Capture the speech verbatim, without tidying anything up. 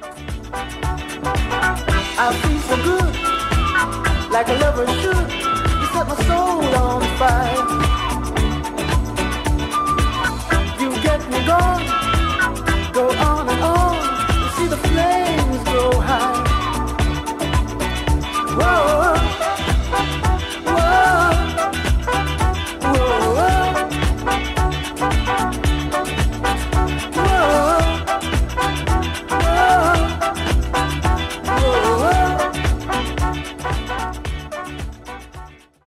I feel so good, like a lover should. You set my soul on fire.